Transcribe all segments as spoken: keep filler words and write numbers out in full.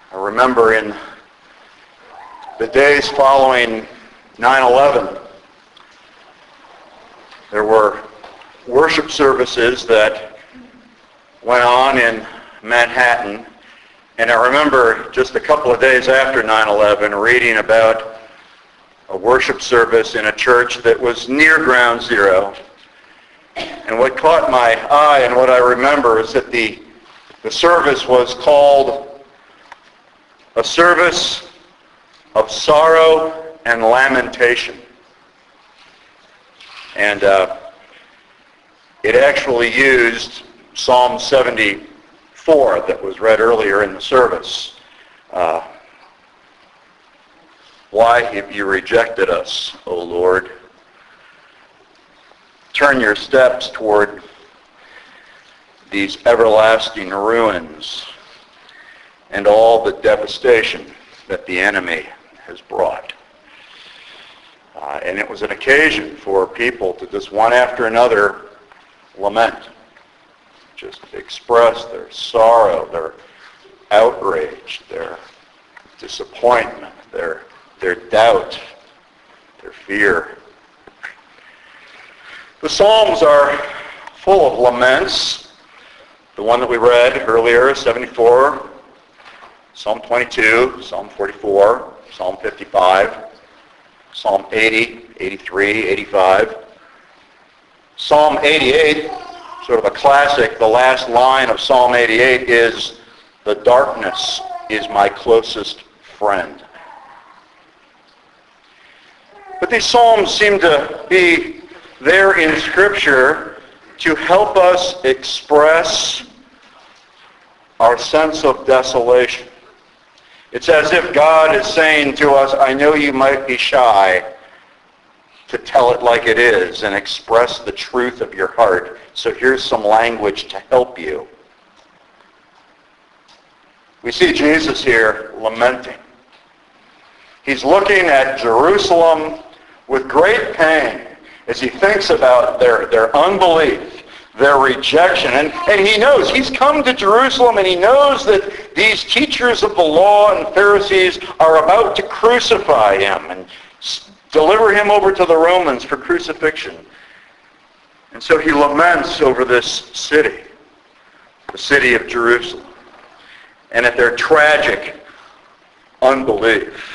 I remember in the days following nine eleven, there were worship services that went on in Manhattan, and I remember just a couple of days after nine eleven reading about a worship service in a church that was near Ground Zero. And what caught my eye and what I remember is that the, the service was called a service of sorrow and lamentation. And uh, it actually used Psalm seventy-four that was read earlier in the service. Uh, Why have you rejected us, O Lord? Turn your steps toward these everlasting ruins and all the devastation that the enemy has brought. Uh, and it was an occasion for people to just one after another lament, just express their sorrow, their outrage, their disappointment, their their doubt, their fear. The Psalms are full of laments. The one that we read earlier, seventy-four, Psalm twenty-two, Psalm forty-four, Psalm fifty-five, Psalm eighty, eighty-three, eighty-five. Psalm eighty-eight, sort of a classic, the last line of Psalm eighty-eight is, "The darkness is my closest friend." But these Psalms seem to be there in Scripture to help us express our sense of desolation. It's as if God is saying to us, I know you might be shy to tell it like it is and express the truth of your heart, so here's some language to help you. We see Jesus here lamenting. He's looking at Jerusalem with great pain as he thinks about their, their unbelief, their rejection. And, and he knows, he's come to Jerusalem and he knows that these teachers of the law and Pharisees are about to crucify him and deliver him over to the Romans for crucifixion. And so he laments over this city, the city of Jerusalem, and at their tragic unbelief.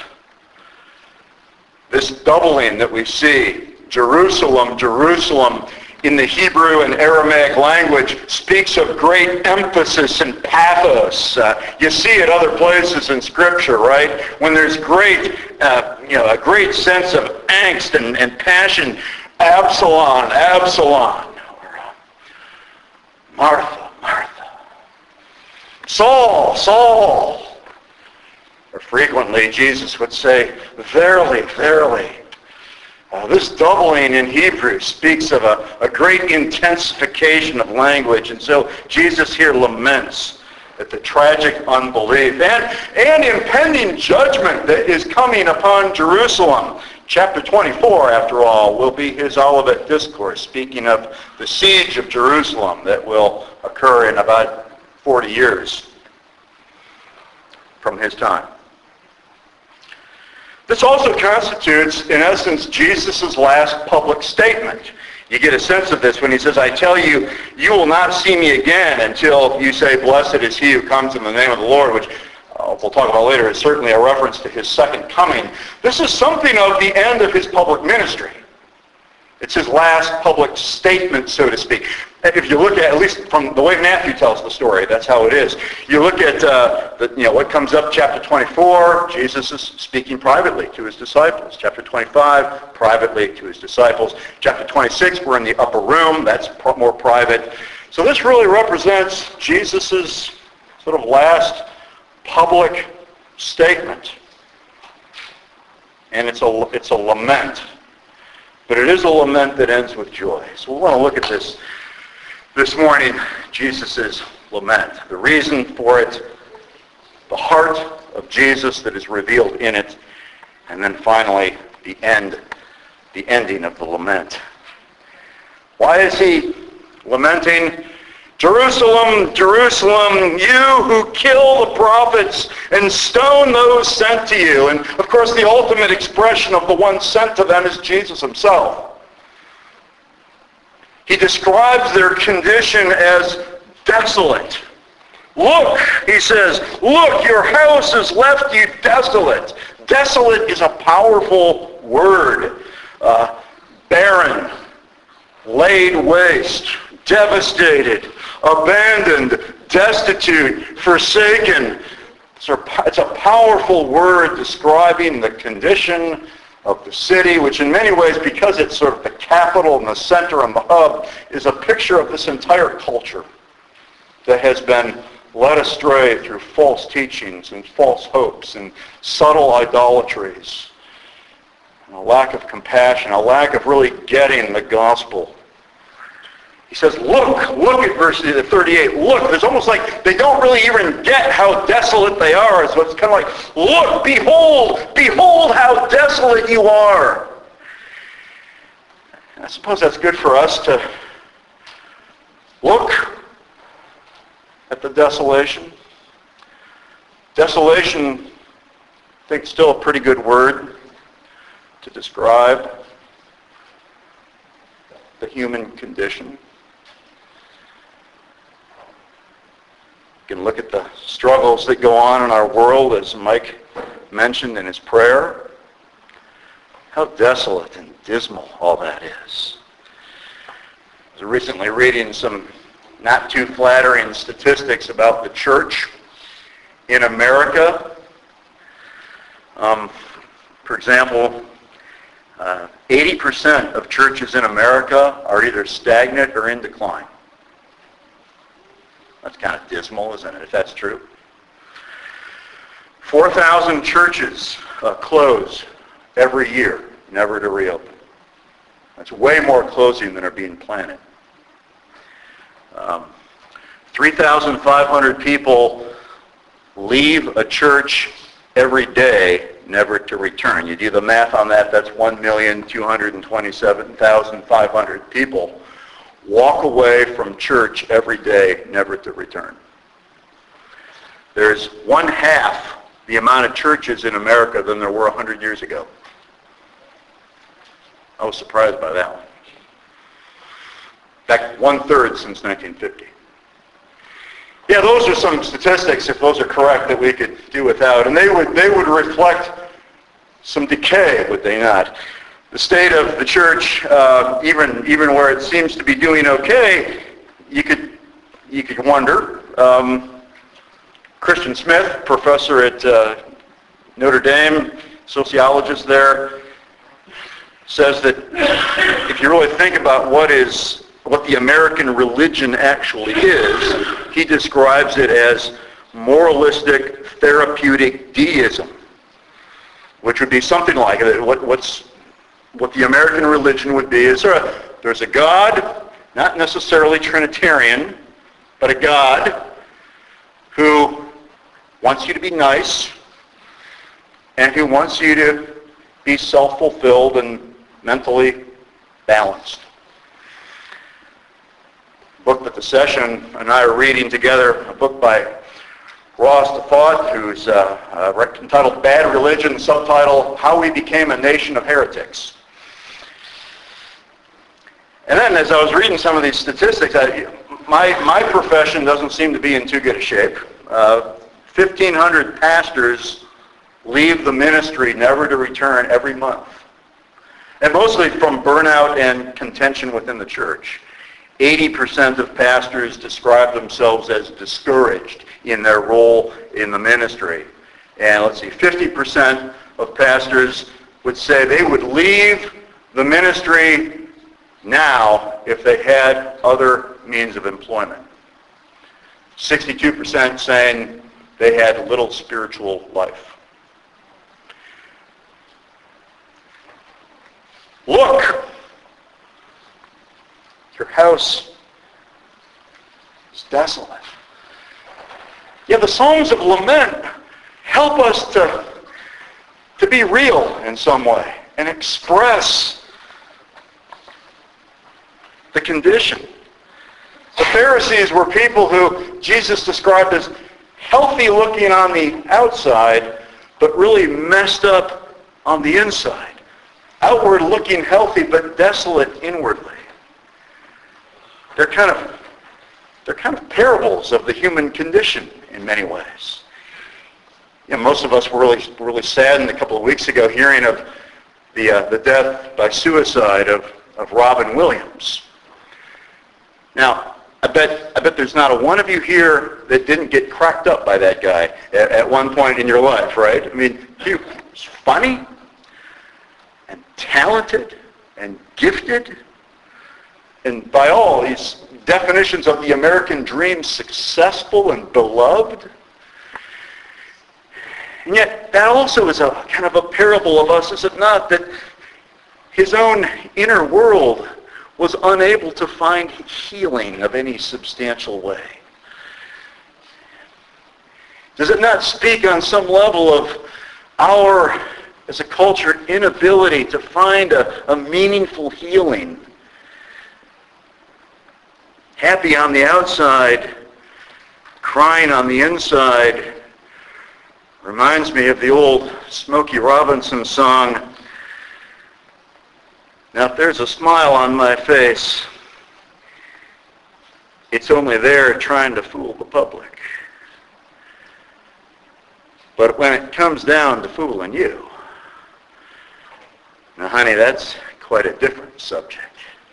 This doubling that we see, Jerusalem, Jerusalem, in the Hebrew and Aramaic language, speaks of great emphasis and pathos. Uh, you see it other places in Scripture, right? When there's great, uh, you know, a great sense of angst and, and passion. Absalom, Absalom. Or, uh, Martha, Martha. Saul, Saul. Or frequently, Jesus would say, verily, verily. Uh, this doubling in Hebrew speaks of a, a great intensification of language. And so Jesus here laments at the tragic unbelief and, and impending judgment that is coming upon Jerusalem. Chapter twenty-four, after all, will be his Olivet Discourse, speaking of the siege of Jerusalem that will occur in about forty years from his time. This also constitutes, in essence, Jesus' last public statement. You get a sense of this when he says, I tell you, you will not see me again until you say, blessed is he who comes in the name of the Lord, which uh, we'll talk about later is certainly a reference to his second coming. This is something of the end of his public ministry. It's his last public statement, so to speak. If you look at, at least from the way Matthew tells the story, that's how it is. You look at uh, the, you know, what comes up, chapter twenty-four, Jesus is speaking privately to his disciples. Chapter twenty-five, privately to his disciples. Chapter twenty-six, we're in the upper room, that's more private. So this really represents Jesus' sort of last public statement. And it's a, it's a lament. But it is a lament that ends with joy. So we want to look at this this morning, Jesus' lament. The reason for it, the heart of Jesus that is revealed in it, and then finally the end, the ending of the lament. Why is he lamenting? Jerusalem, Jerusalem, you who kill the prophets and stone those sent to you. And of course the ultimate expression of the one sent to them is Jesus himself. He describes their condition as desolate. Look, he says, look, your house has left you desolate. Desolate is a powerful word. Uh, barren, laid waste, devastated, abandoned, destitute, forsaken. It's a powerful word describing the condition of the city, which in many ways, because it's sort of the capital and the center and the hub, is a picture of this entire culture that has been led astray through false teachings and false hopes and subtle idolatries, and a lack of compassion, a lack of really getting the gospel. He says, look, look at verse thirty-eight. Look, it's almost like they don't really even get how desolate they are. So it's kind of like, look, behold, behold how desolate you are. I suppose that's good for us to look at the desolation. Desolation, I think, is still a pretty good word to describe the human condition. You can look at the struggles that go on in our world, as Mike mentioned in his prayer. How desolate and dismal all that is. I was recently reading some not too flattering statistics about the church in America. Um, for example, uh, eighty percent of churches in America are either stagnant or in decline. That's kind of dismal, isn't it, if that's true? four thousand churches uh, close every year, never to reopen. That's way more closing than are being planted. Um, three thousand five hundred people leave a church every day, never to return. You do the math on that, that's one million two hundred twenty-seven thousand five hundred people walk away from church every day, never to return. There's one half the amount of churches in America than there were one hundred years ago. I was surprised by that one. In fact, one-third since nineteen fifty. Yeah, those are some statistics, if those are correct, that we could do without. And they would they would reflect some decay, would they not? The state of the church, uh, even even where it seems to be doing okay, you could you could wonder. Um, Christian Smith, professor at uh, Notre Dame, sociologist there, says that if you really think about what is what the American religion actually is, he describes it as moralistic, therapeutic deism, which would be something like it. What, what's what the American religion would be is there a, there's a God, not necessarily Trinitarian, but a God who wants you to be nice and who wants you to be self-fulfilled and mentally balanced. The book that the session and I are reading together, a book by Ross DeFaudt, who's uh, uh, entitled Bad Religion, subtitle, How We Became a Nation of Heretics. And then as I was reading some of these statistics, I, my, my profession doesn't seem to be in too good a shape. Uh, fifteen hundred pastors leave the ministry never to return every month. And mostly from burnout and contention within the church. eighty percent of pastors describe themselves as discouraged in their role in the ministry. And let's see, fifty percent of pastors would say they would leave the ministry now if they had other means of employment. sixty-two percent saying they had little spiritual life. Look! Your house is desolate. Yeah, the Psalms of Lament help us to, to be real in some way and express the condition. The Pharisees were people who Jesus described as healthy looking on the outside, but really messed up on the inside. Outward looking healthy, but desolate inwardly. They're kind of, they're kind of parables of the human condition in many ways. You know, most of us were really, really saddened a couple of weeks ago hearing of the uh, the death by suicide of, of Robin Williams. Now, I bet I bet there's not a one of you here that didn't get cracked up by that guy at, at one point in your life, right? I mean, he was funny and talented and gifted, and by all these definitions of the American dream, successful and beloved. And yet, that also is a kind of a parable of us, is it not? That his own inner world was unable to find healing of any substantial way. Does it not speak on some level of our, as a culture, inability to find a, a meaningful healing? Happy on the outside, crying on the inside. Reminds me of the old Smokey Robinson song, "Now if there's a smile on my face, it's only there trying to fool the public. But when it comes down to fooling you, now honey, that's quite a different subject.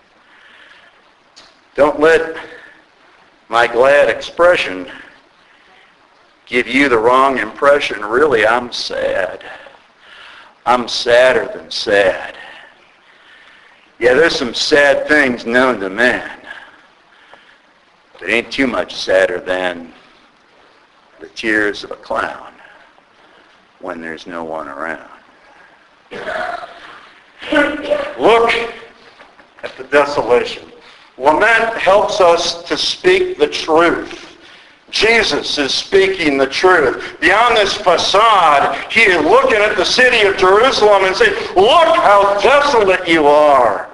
Don't let my glad expression give you the wrong impression. Really, I'm sad. I'm sadder than sad. Yeah, there's some sad things known to man, but it ain't too much sadder than the tears of a clown when there's no one around." Look at the desolation. Lament helps us to speak the truth. Jesus is speaking the truth. Beyond this facade, he is looking at the city of Jerusalem and saying, look how desolate you are.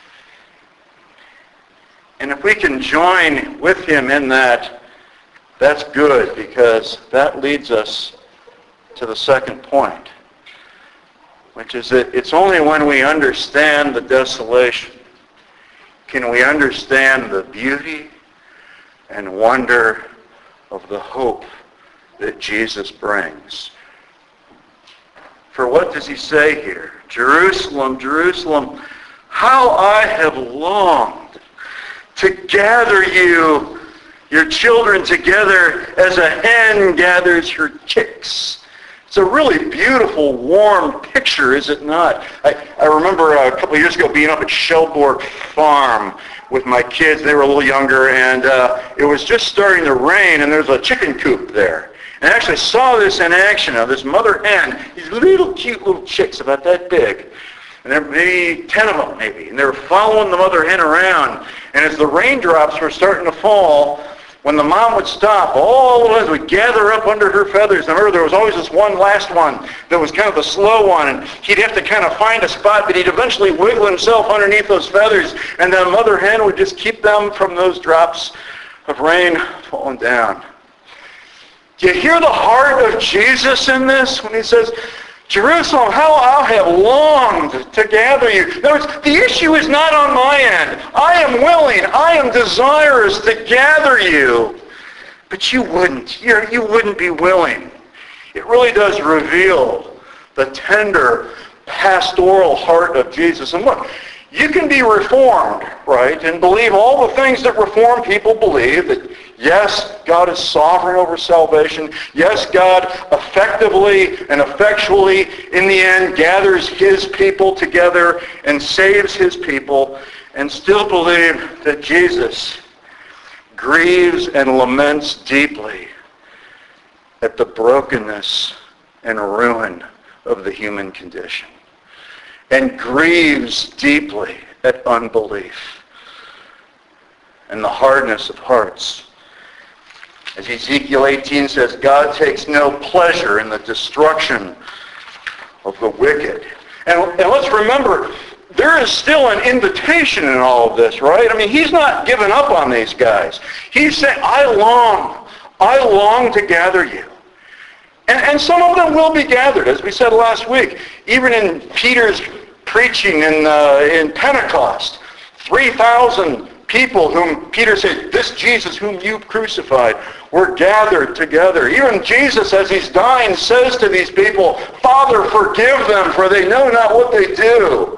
And if we can join with him in that, that's good, because that leads us to the second point, which is that it's only when we understand the desolation can we understand the beauty and wonder of the hope that Jesus brings. For what does he say here? Jerusalem, Jerusalem, how I have longed to gather you, your children together as a hen gathers her chicks. It's a really beautiful, warm picture, is it not? I, I remember a couple of years ago being up at Shelborg Farm with my kids. They were a little younger, and uh, it was just starting to rain, and there's a chicken coop there. And I actually saw this in action of this mother hen, these little cute little chicks about that big. And there were maybe ten of them, maybe. And they were following the mother hen around. And as the raindrops were starting to fall, when the mom would stop, all of us would gather up under her feathers. And I remember there was always this one last one that was kind of the slow one, and he'd have to kind of find a spot, but he'd eventually wiggle himself underneath those feathers, and the mother hen would just keep them from those drops of rain falling down. Do you hear the heart of Jesus in this when he says, Jerusalem, how I have longed to gather you. In other words, the issue is not on my end. I am willing, I am desirous to gather you. But you wouldn't. You're, you wouldn't be willing. It really does reveal the tender, pastoral heart of Jesus. And look, you can be reformed, right, and believe all the things that reformed people believe, that yes, God is sovereign over salvation. Yes, God effectively and effectually, in the end, gathers his people together and saves his people, and still believe that Jesus grieves and laments deeply at the brokenness and ruin of the human condition, and grieves deeply at unbelief and the hardness of hearts. As Ezekiel eighteen says, God takes no pleasure in the destruction of the wicked. And, and let's remember, there is still an invitation in all of this, right? I mean, he's not giving up on these guys. He's saying, I long, I long to gather you. And, and some of them will be gathered, as we said last week. Even in Peter's preaching in, uh, in Pentecost, three thousand people whom Peter said, this Jesus whom you crucified, were gathered together. Even Jesus, as he's dying, says to these people, Father, forgive them, for they know not what they do.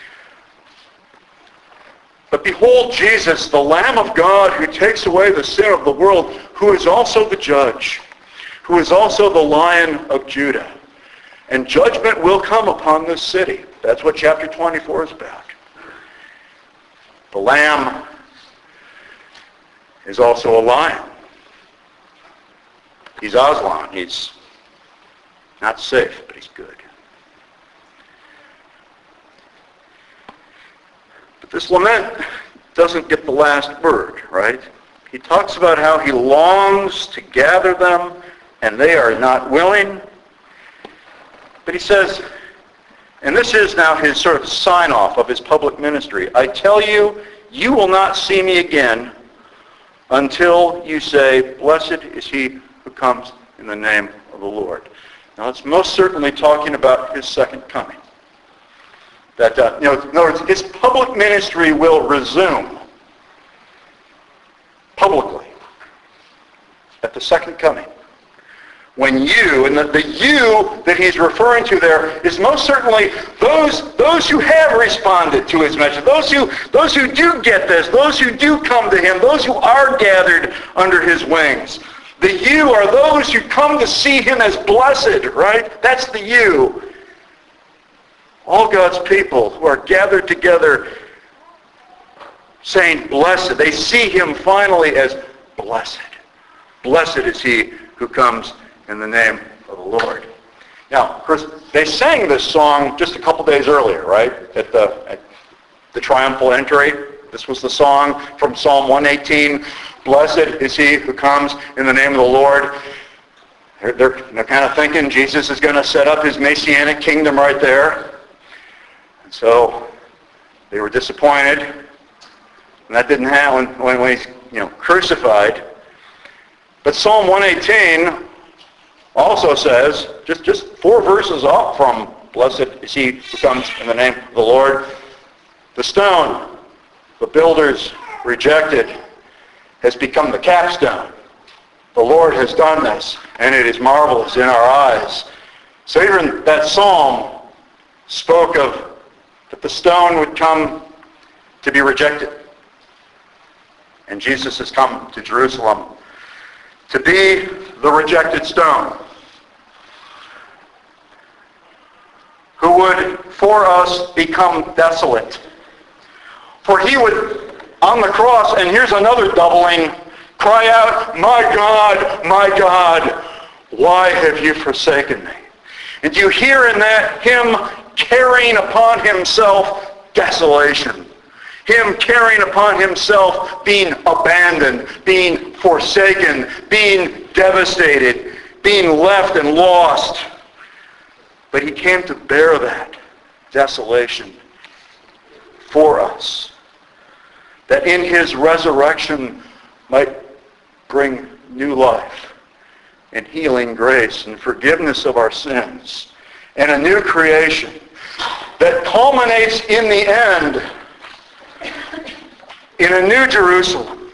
But behold Jesus, the Lamb of God, who takes away the sin of the world, who is also the judge, who is also the Lion of Judah. And judgment will come upon this city. That's what chapter twenty-four is about. The Lamb is also a lion. He's Aslan. He's not safe, but he's good. But this lament doesn't get the last word, right? He talks about how he longs to gather them, and they are not willing. But he says, and this is now his sort of sign-off of his public ministry, I tell you, you will not see me again until you say, blessed is he who comes in the name of the Lord. Now it's most certainly talking about his second coming. That, uh, you know, in other words, his public ministry will resume publicly at the second coming. When you, and the, the you that he's referring to there is most certainly those, those who have responded to his message, those who, those who do get this, those who do come to him, those who are gathered under his wings. The you are those who come to see him as blessed, right? That's the you. All God's people who are gathered together saying blessed. They see him finally as blessed. Blessed is he who comes in the name of the Lord. Now, of course, they sang this song just a couple days earlier, right? At the, at the triumphal entry. This was the song from Psalm one eighteen. Blessed is he who comes in the name of the Lord. They're, they're, they're kind of thinking Jesus is going to set up his messianic kingdom right there. And so they were disappointed. And that didn't happen when, when he's you know, crucified. But Psalm one eighteen also says, just, just four verses off from blessed is he who comes in the name of the Lord, the stone the builders rejected has become the capstone. The Lord has done this, and it is marvelous in our eyes. So even that psalm spoke of that the stone would come to be rejected. And Jesus has come to Jerusalem to be the rejected stone, who would for us become desolate. For he would, on the cross, and here's another doubling, cry out, my God, my God, why have you forsaken me? And you hear in that him carrying upon himself desolation. Him carrying upon himself being abandoned, being forsaken, being devastated, being left and lost. But he came to bear that desolation for us, that in his resurrection might bring new life and healing grace and forgiveness of our sins and a new creation that culminates in the end in a new Jerusalem.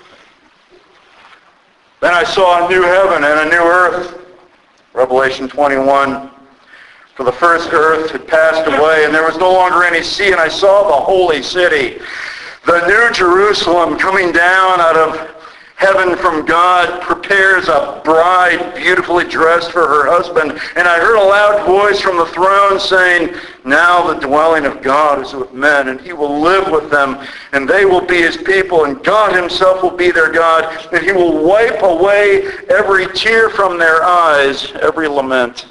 Then I saw a new heaven and a new earth. Revelation twenty-one. For the first earth had passed away, and there was no longer any sea, and I saw the holy city, the new Jerusalem, coming down out of heaven from God, prepares a bride beautifully dressed for her husband. And I heard a loud voice from the throne saying, now the dwelling of God is with men, and he will live with them, and they will be his people, and God himself will be their God, and he will wipe away every tear from their eyes, every lament.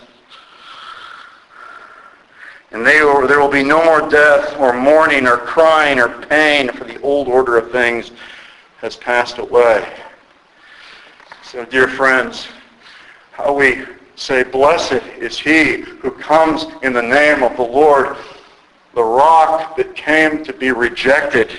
And they will, there will be no more death, or mourning, or crying, or pain, for the old order of things has passed away. So, dear friends, how we say, blessed is he who comes in the name of the Lord. the rock that came to be rejected.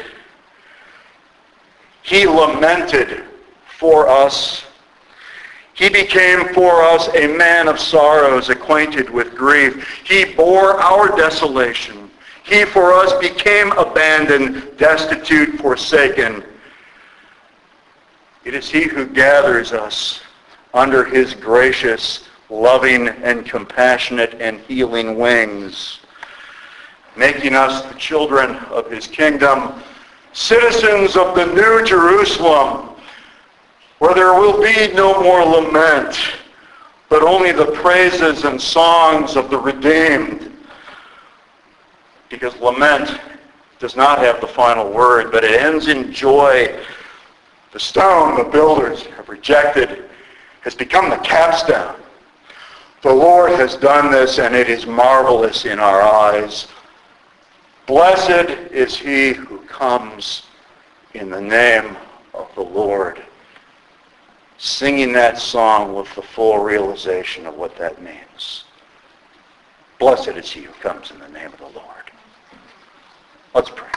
He lamented for us. He became for us a man of sorrows, acquainted with grief. He bore our desolation. He for us became abandoned, destitute, forsaken. It is he who gathers us under his gracious, loving, and compassionate and healing wings, making us the children of his kingdom, citizens of the New Jerusalem, where there will be no more lament, but only the praises and songs of the redeemed. Because lament does not have the final word, but it ends in joy. The stone the builders have rejected has become the capstone. The Lord has done this, and it is marvelous in our eyes. Blessed is he who comes in the name of the Lord. Singing that song with the full realization of what that means. Blessed is he who comes in the name of the Lord. Let's pray.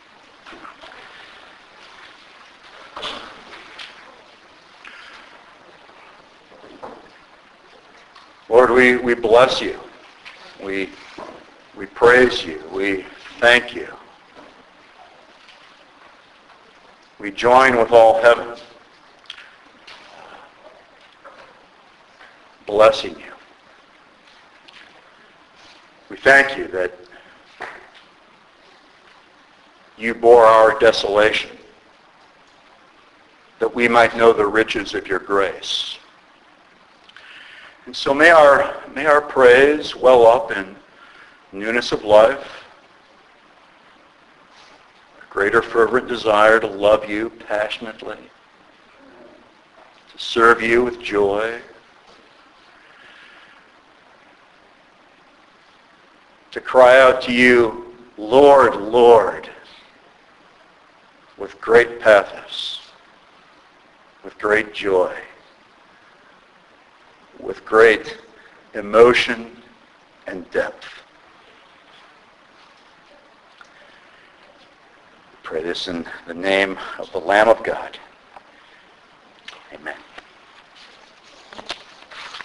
Lord, we, we bless you. We, we praise you. We thank you. We join with all heaven, blessing you. We thank you that you bore our desolation, that we might know the riches of your grace. And so may our, may our praise well up in newness of life, a greater fervent desire to love you passionately, to serve you with joy, to cry out to you, Lord, Lord, with great pathos, with great joy, with great emotion and depth. We pray this in the name of the Lamb of God.